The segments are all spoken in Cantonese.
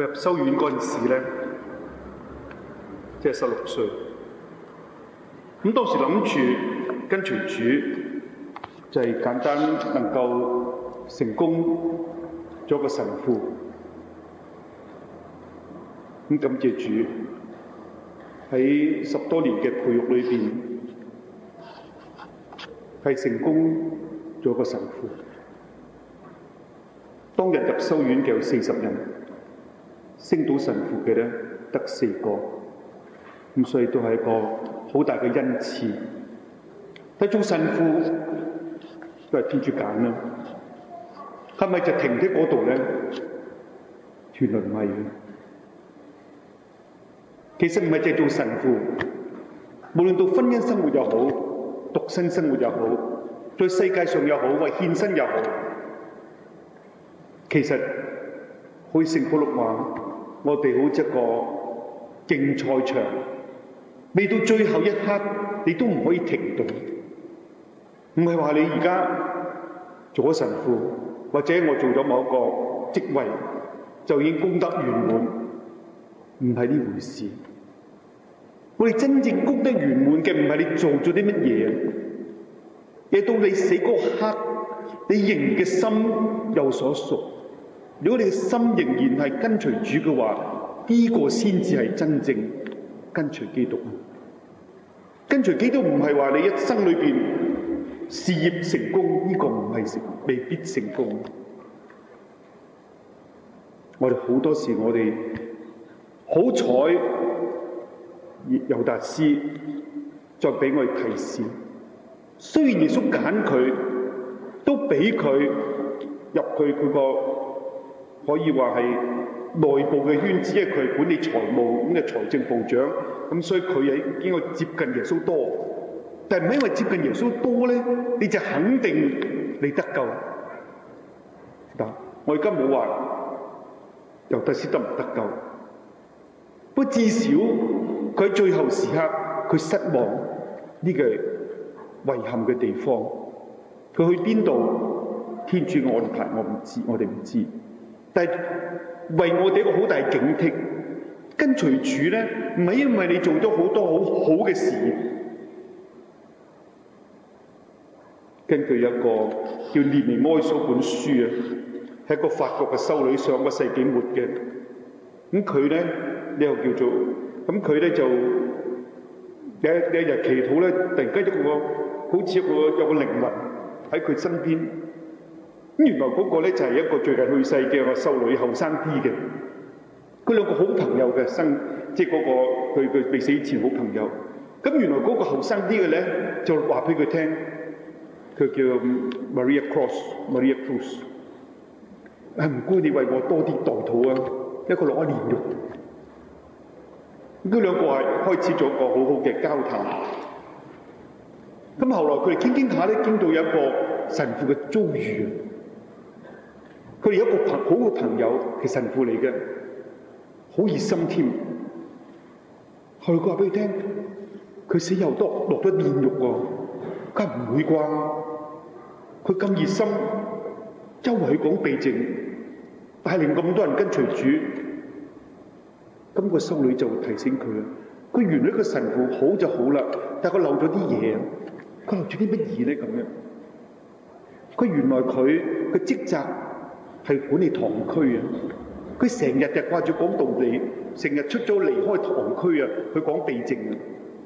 入修院嗰陣時咧，即係16歲。咁當時諗住跟隨主，就係簡單能夠成功做個神父。咁感謝主，喺10多年嘅培育裏邊，係成功做個神父。當日入修院嘅有40人，升到神父嘅咧得4個，咁所以都係一個好大嘅恩賜。但做神父都係天主揀啦，係咪就停喺嗰度咧？原來唔係嘅。其實唔係淨係做神父，無論到婚姻生活又好，獨身生活又好，在世界上又好，為獻身又好，其實好似聖保祿話，我哋好似一個競賽場，未到最後一刻，你都唔可以停頓。唔係話你而家做咗神父，或者我做咗某一個職位，就已經功德圓滿，唔係呢回事。我哋真正功德圓滿嘅唔係你做咗啲乜嘢，而到你死嗰刻，你仍然嘅心有所屬。如果你嘅心仍然係跟隨主嘅話，呢個先至係真正跟隨基督。跟隨基督唔係話你一生裏邊事業成功，呢個唔係未必成功。我哋好多時我哋好彩。猶達斯再俾我哋提示，雖然耶穌揀佢，都俾佢入去佢個可以話係內部嘅圈子，因為佢係管理財務咁嘅財政部長，咁所以佢係應該接近耶穌多。但係唔係因為接近耶穌多咧，你就肯定你得救。嗱，我而家冇話猶達斯得唔得救，不過至少。佢喺最後時刻，佢失望呢個遺憾嘅地方。佢去邊度？天主嘅安排我唔知，我哋唔知。但係為我哋一個好大警惕，跟隨主咧，唔係因為你做咗好多好嘅事。根據一個叫列尼埃蘇本書啊，係一個法國嘅修女，上個世紀末嘅。咁佢咧呢個叫做。咁佢咧就有一日祈禱咧，突然間好似有個靈魂喺佢身邊。咁原來嗰個咧就係一個最近去世嘅個修女，後生啲嘅。佢兩個好朋友嘅即係嗰個佢未死以前好朋友。咁原來嗰個後生啲嘅咧就話俾佢聽，佢叫 Maria Cruz。唔該你為我多啲代禱啊！一個攞一年肉。佢兩個係開始咗一個好好嘅交談。咁後來佢哋傾下咧，傾到有一個神父嘅遭遇。佢哋有一個好嘅朋友係神父嚟嘅，好熱心添。後來佢話俾佢聽，佢死又落咗煉獄喎，梗係唔會啩？佢咁熱心，周圍去講避靜，帶領咁多人跟隨主。咁個修女就提醒佢啦，佢原來個神父好就好啦，但係佢漏咗啲嘢。佢漏咗啲乜嘢咧？咁樣，佢原來佢嘅職責係管理堂區啊。佢成日就掛住講道理，成日出咗離開堂區啊，去講避靜啊。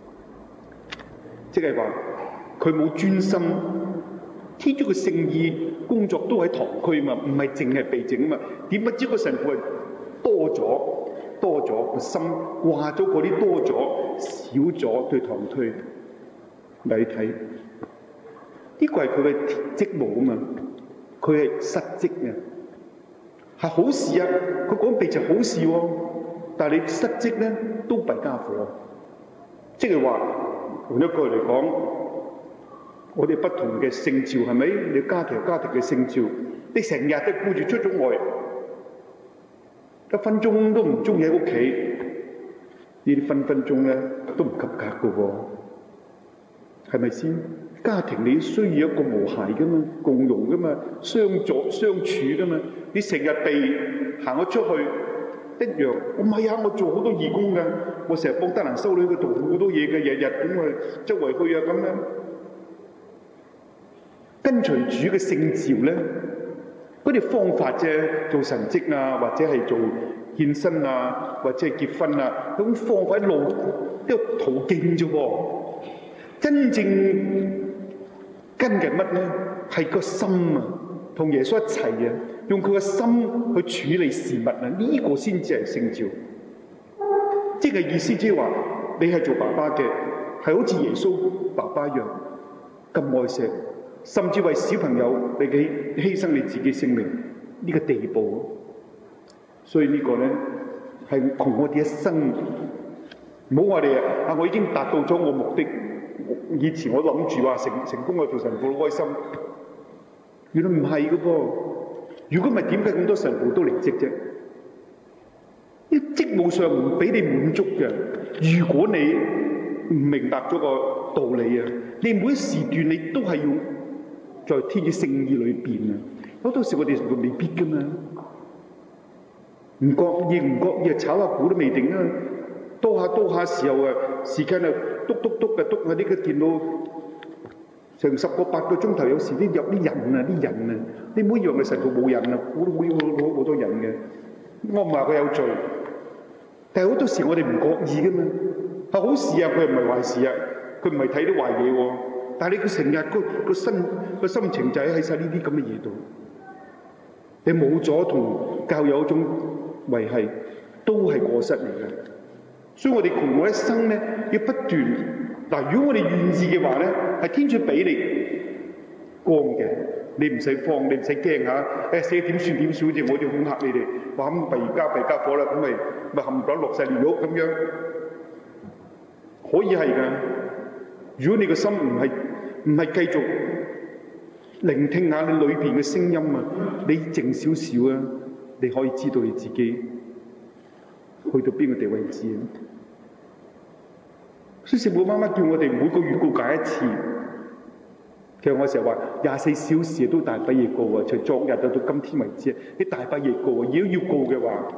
即係話佢冇專心，天主嘅聖意工作都喺堂區嘛，唔係淨係避靜啊嘛。點不知個神父係多咗個心掛咗嗰啲多咗少咗對堂區。你睇呢個係佢嘅職務啊嘛，佢係失職嘅，係好事啊！佢講避靜好事喎，但係你失職咧都弊家伙。即係話用一句嚟講，我哋不同嘅聖召係咪？你家庭嘅聖召，你成日都顧住出咗外。1分鐘都唔中意喺屋企，呢啲分鐘咧都唔及格嘅喎，係咪先？家庭你需要一個和諧嘅嘛，共融嘅嘛，相處嘅嘛。你成日被行咗出去， 一樣。我唔係啊，我做好多義工㗎，我成日幫德蘭修女佢做好多嘢嘅，日日咁啊周圍去啊咁樣。跟隨主嘅聖召咧，嗰啲方法啫，做神蹟啊，或者係做獻身啊，或者係結婚啊，嗰種方法一路一個途徑啫喎。真正跟緊乜咧？係個心啊，同耶穌一齊啊，用佢個心去處理事物啊，呢個先至係聖召。即係意思即係話，你係做爸爸嘅，係好似耶穌爸爸一樣咁愛錫，甚至為小朋友你嘅犧牲你自己性命呢個地步。所以呢個咧係窮我哋一生。唔好話你啊，我已經達到咗我目的。以前我諗住話成功去做神父好開心，原來唔係㗎噃。如果唔係，點解咁多神父都離職啫？啲職務上唔俾你滿足嘅。如果你唔明白咗個道理啊，你每一時段你都係要在天主聖意裏邊啊。好多時我哋未必㗎嘛，唔覺意炒下股都未定啊。多下時候啊，時間啊篤嘅篤下呢個電腦成10個8個鐘頭，有時啲有啲人啊，你唔好以為神父冇人啊，好多人嘅。我唔話佢有罪，但係好多時我哋唔覺意㗎嘛。係好事啊，佢又唔係壞事啊，佢唔係睇到壞嘢喎。但係你佢成日個心情就喺晒呢啲咁嘅嘢度，你冇咗同教友一種維繫，都係過失嚟嘅。所以我哋窮我一生咧，要不斷嗱。如果我哋願意嘅話咧，係天主俾你光嘅，你唔使慌，你唔使驚嚇。死點算點算，好似我哋恐嚇你哋，話咁弊家伙啦，咁咪冚唪唥落晒煉獄咁樣，可以係㗎。如果你個心唔係繼續聆聽下你裏邊嘅聲音啊，你靜少少啊，你可以知道你自己去到邊個地位置。所以聖母媽媽叫我哋每個月告解一次。其實我成日話24小時都大把嘢告啊，從昨日到今天為止，你大把嘢告啊。如果要告嘅話，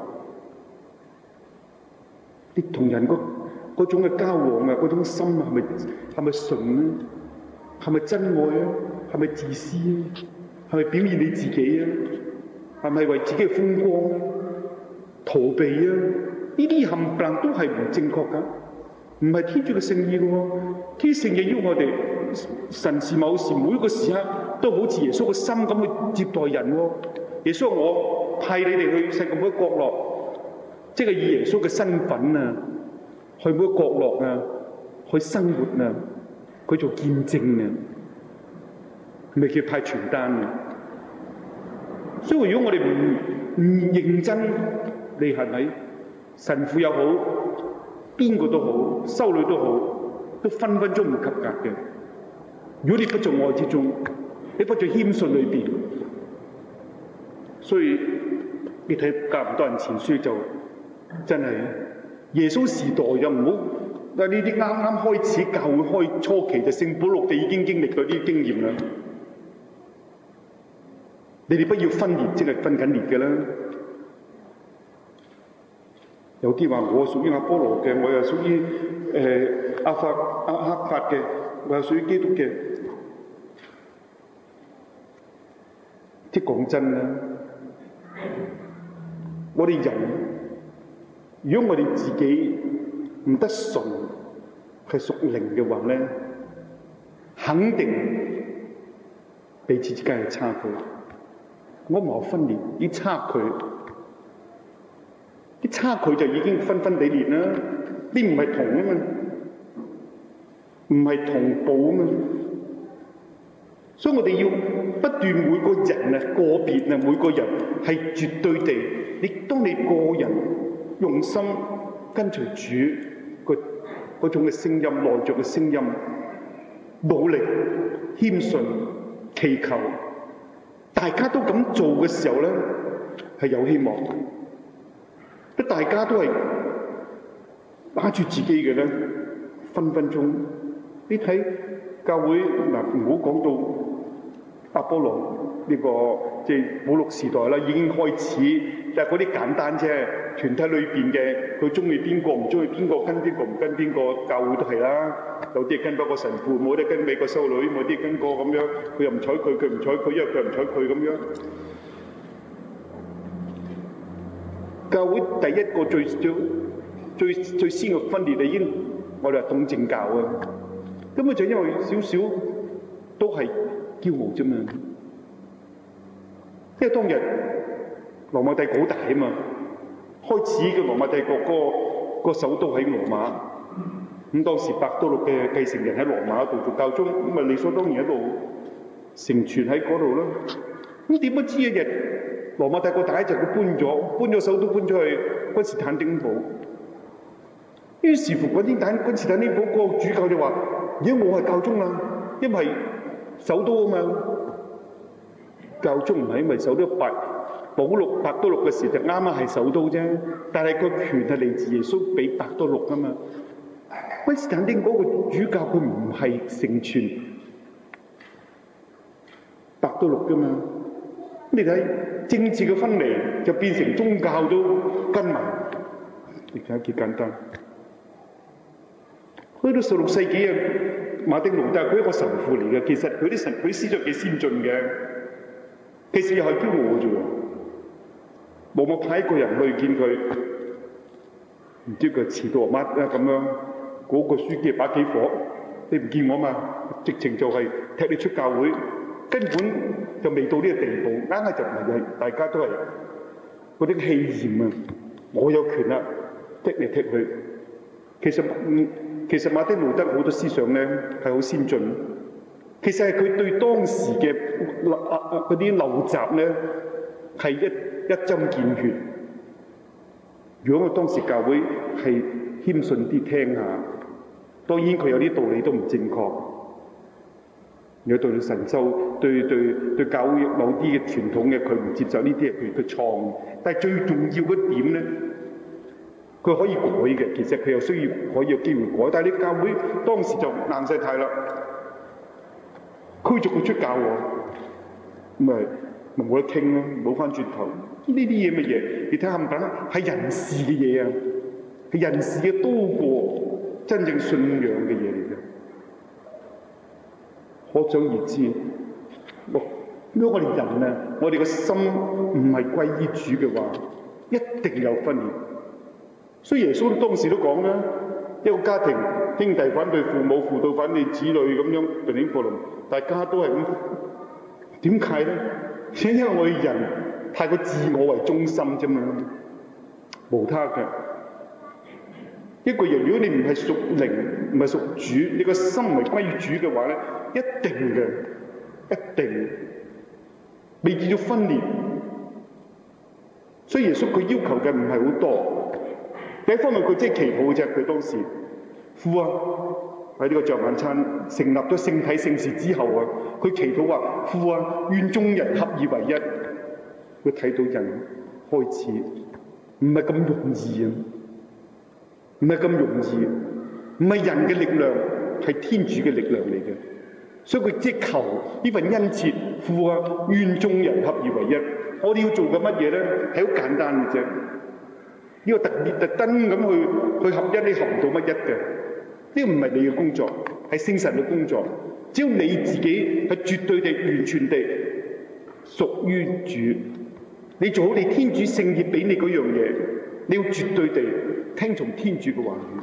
你同人嗰種嘅交往啊，嗰種心啊，係咪純咧？係咪真愛啊？係咪自私啊？係咪表現你自己啊？係咪為自己嘅風光啊？逃避啊？呢啲冚唪唥都係唔正確㗎，唔係天主嘅聖意嘅喎。天主聖意要我哋神時某時每一個時刻都好似耶穌嘅心咁去接待人喎。耶穌話我派你哋去世界每一個角落，即係以耶穌嘅身份啊，去每一個角落啊，去生活啊，去做見證啊，咪叫派傳單啊。所以如果我哋唔認真，你係咪神父又好，邊個都好，修女都好，都分分鐘唔及格嘅。如果你不做愛之中，你不做謙遜裏邊，所以你睇《格林多人前書》就真係耶穌時代又唔好呢啲啱啱開始教會開初期就聖保祿地已經經歷咗啲經驗啦。你哋不要分裂，即係分緊裂嘅啦。有啲話我屬於阿波羅嘅，我又屬於阿克法嘅，我又屬於基督嘅。即係講真啦，我哋人如果我哋自己唔得純係屬靈嘅話咧，肯定彼此之間有差距。我唔話分裂，啲差距。啲差距就已經分地裂啦，啲唔係同啊嘛，唔係同步啊嘛，所以我哋要不斷每個人啊，個別啊，每個人係絕對地，當你個人用心跟隨主嗰種嘅聲音，內在嘅聲音，努力謙遜祈求，大家都咁做嘅時候咧，係有希望。大家都係拉住自己嘅咧，分分鐘。你睇教會嗱，唔好講到阿波羅呢個即係保祿時代啦，已經開始，但係嗰啲簡單啫。 團體裏邊嘅，佢中意邊個唔中意邊個，跟邊個唔跟邊個，教會都係啦。有啲係跟嗰個神父，冇啲跟美國修女，冇啲跟個咁樣，佢又唔睬佢，佢唔睬佢，因為佢唔睬佢咁樣。教會第一個最先嘅分裂已經，我哋話東正教啊，根本就因為少少都係驕傲啫嘛。因為當日羅馬帝國好大啊嘛，開始嘅羅馬帝國個首都喺羅馬，咁當時伯多祿嘅繼承人喺羅馬度做教宗，咁咪理所當然喺度成傳喺嗰度咯。咁點不知一日羅馬帝國第一日佢搬咗首都搬咗去君士坦丁堡，於是乎君士坦丁堡嗰個主教就話：而家我係教宗啦，因為首都啊嘛。教宗唔係因為首都伯多祿嘅時就啱啱係首都啫，但係個權係嚟自耶穌俾伯多祿啊嘛。君士坦丁嗰個主教佢唔係承傳伯多祿噶嘛。你睇政治嘅分離就變成宗教都跟埋，你睇幾簡單。去到16世紀啊，馬丁路德佢一個神父嚟嘅，其實佢啲思想幾先進嘅。其實又係驕傲嘅啫喎，冇乜派一個人去見佢，唔知佢遲到乜啊咁樣，嗰個書記把幾火，你唔見我嘛？直情就係踢你出教會，根本就未到呢個地步，硬係就唔係大家都係嗰啲氣焰啊！我有權啦，踢嚟踢去。其實馬丁路德好多思想咧係好先進。其實係佢對當時嘅嗰啲陋習咧係一針見血。如果我當時教會係謙遜啲聽下，當然佢有啲道理都唔正確。如果對神修、對教會某啲嘅傳統嘅，佢唔接受呢啲係佢錯誤。但係最重要嗰點咧，佢可以改嘅。其實佢又需要可以有機會改，但係你教會當時就硬晒太啦。驅逐佢出教喎，咁咪冇得傾咯，冇翻轉頭。呢啲嘢乜嘢？你睇下冚唪唥係人事嘅嘢啊，係人事嘅多過真正信仰嘅嘢嚟嘅。可想而知，如果我哋人啊，我哋個心唔係歸於主嘅話，一定有分裂。所以耶穌當時都講啦，一個家庭兄弟反對父母，父母反對子女咁樣，平起平坐，大家都係咁。點解咧？因為我哋人太過自我為中心啫嘛，無他嘅。一個人如果你唔係屬靈，唔係屬主，你個心唔係歸於主嘅話咧，一定嘅，一定未見到分裂。所以耶穌佢要求嘅唔係好多。第一方面佢即係祈禱啫，佢當時父啊，喺呢個最後晚餐成立咗聖體聖事之後啊，佢祈禱話：父啊，願眾人合而為一。佢睇到人開始唔係咁容易啊，唔係咁容易，唔係人嘅力量，係天主嘅力量嚟嘅。所以佢即求呢份恩賜，父啊，願眾人合而為一。我哋要做嘅乜嘢咧？係好簡單嘅啫。呢個特登咁去合一，你合唔到乜一嘅。呢個唔係你嘅工作，係聖神嘅工作。只要你自己係絕對地、完全地屬於主，你做好你天主聖業俾你嗰樣嘢，你要絕對地聽從天主嘅話語。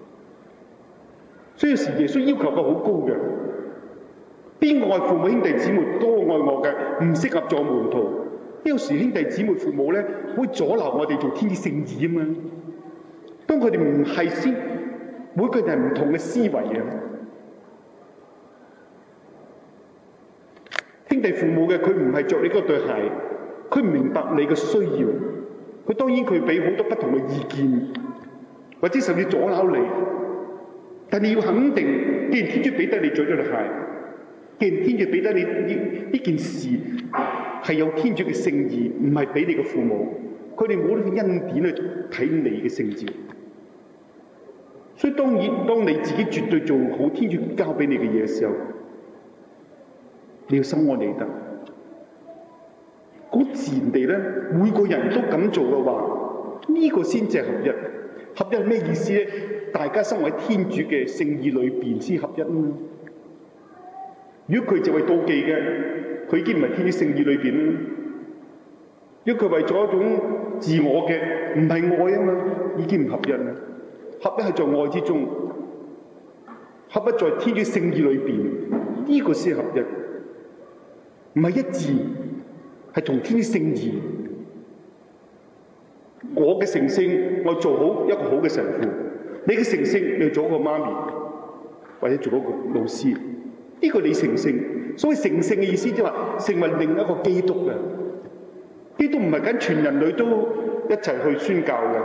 所以有時耶穌要求嘅好高嘅，邊個愛父母兄弟姊妹多愛我嘅，唔適合做門徒。有時兄弟姊妹父母咧，會阻撓我哋做天主聖義啊嘛。當佢哋唔係先，每個人係唔同嘅思維嘅。兄弟父母嘅佢唔係着你嗰對鞋，佢唔明白你嘅需要，佢當然佢俾好多不同嘅意見，或者甚至阻撓你。但你要肯定，既然天主俾得你着咗對鞋，既然天主俾得你呢件事係有天主嘅聖意，唔係俾你嘅父母，佢哋冇呢個恩典去睇你嘅聖召。所以當你自己絕對做好天主交俾你嘅嘢嘅時候，你要心安理得。好自然地咧，每個人都咁做嘅話， 呢個先至係合一。合一係咩意思咧？大家生活喺天主嘅聖意裏邊先合一啊！如果佢就係妒忌嘅，佢已經唔係天主聖意裏邊啦。如果佢為咗一種自我嘅，唔係愛啊嘛，已經唔合一啦。合一係在愛之中，合一在天主聖意裏邊，呢個先係合一，唔係一致，係同天主聖意。我嘅成聖，我做好一個好嘅神父；你嘅成聖，你做一個媽咪，或者做一個老師。呢個你成聖。所謂成聖嘅意思，即係話成為另一個基督嘅。基督唔係緊全人類都一齊去宣教嘅，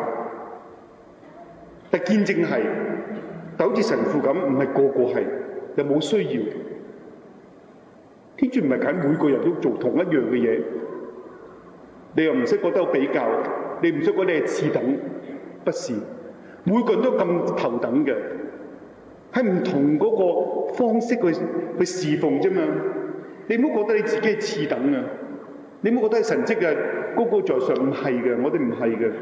但見證係，但好似神父咁，唔係個個係，又冇需要。天主唔係緊每個人都做同一樣嘅嘢，你又唔識覺得有比較。你唔識講你係次等，不是每個人都咁頭等嘅，係唔同嗰個方式去侍奉啫嘛。你唔好覺得你自己係次等啊！你唔好覺得係神蹟啊，高高在上，唔係嘅，我哋唔係嘅。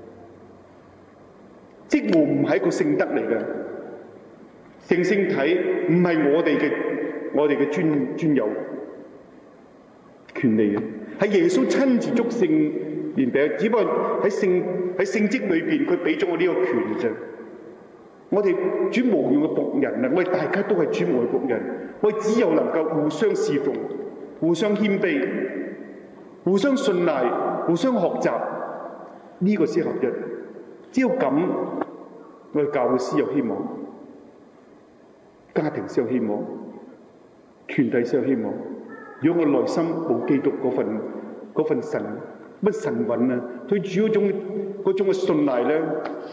職務唔係一個聖德嚟嘅，聖聖體唔係我哋嘅專有權利嘅，係耶穌親自祝聖憐餅，只不過喺聖職裏邊，佢俾咗我呢個權啫。我哋主無用嘅僕人啊，我哋大家都係主無用嘅僕人，我哋只有能夠互相侍奉、互相謙卑、互相信賴、互相學習，呢個先合一。只有咁，我哋教會先有希望，家庭先有希望，團體先有希望。如果我內心冇基督嗰份神乜神韻啊，對主嗰種嘅信賴咧，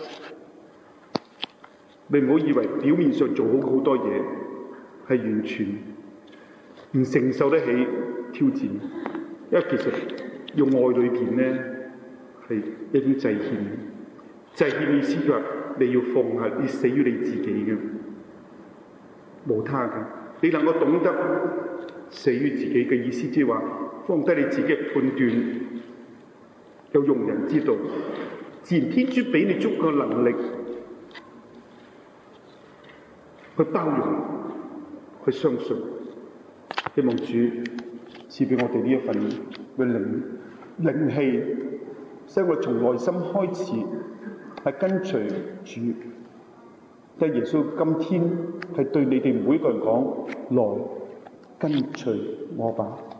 你唔好以為表面上做好多嘢係完全唔承受得起挑戰，因為其實用愛裏邊咧係一種祭獻。祭獻意思就係你要放下，你死於你自己嘅，無他嘅。你能夠懂得死於自己嘅意思，即係話放低你自己嘅判斷，有用人之道，自然天主俾你足夠能力去包容、去相信。希望主賜俾我哋呢一份嘅靈氣，使我從內心開始係跟隨主。即係耶穌今天係對你哋每個人講：來跟隨我吧。